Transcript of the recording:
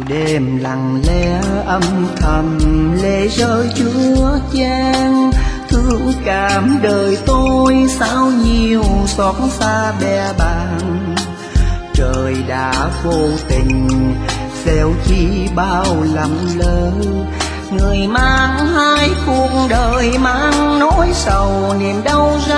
đêm lặng lẽ âm thầm lệ rơi chúa chan, thương cảm đời tôi sao nhiều xót xa bè bàng. Trời đã vô tình gieo chi bao lầm lỡ, người mang hai cuộc đời mang nỗi sầu niềm đau.